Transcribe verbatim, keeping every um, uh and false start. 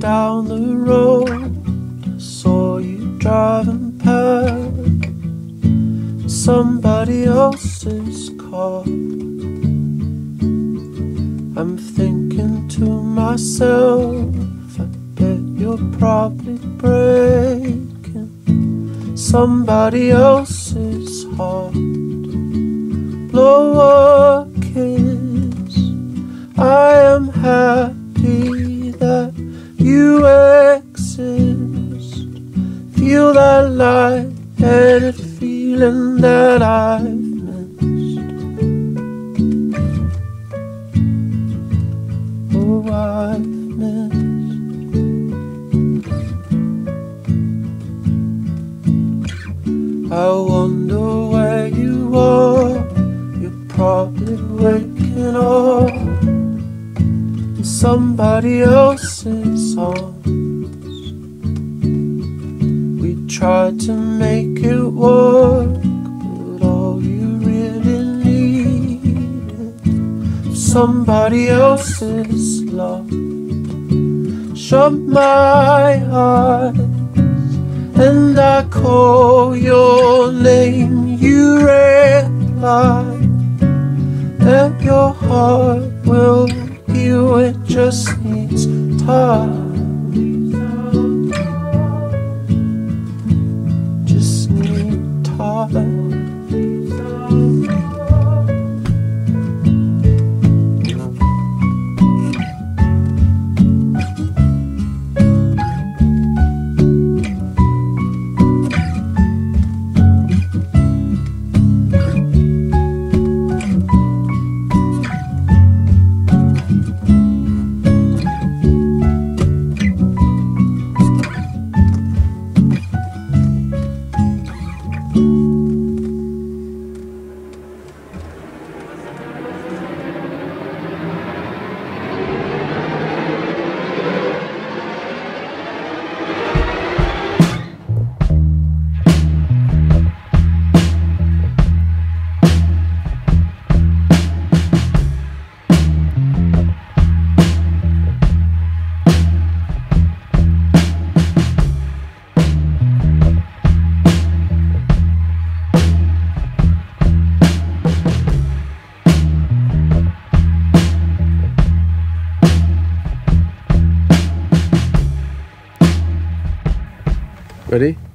down the road, I saw you driving past somebody else's car. I'm thinking to myself, I bet you're probably breaking somebody else's heart. Blow a kiss, I am happy that you exist. Feel that light-headed feeling that I've missed. Oh, I've missed. I wonder where you are. You're probably waking up in somebody else's arms. We tried to make it work, but all you really needed was somebody else's love. Shut my eyes and I call your name. You reply that your heart will heal, it just needs time. Just need time. Ready?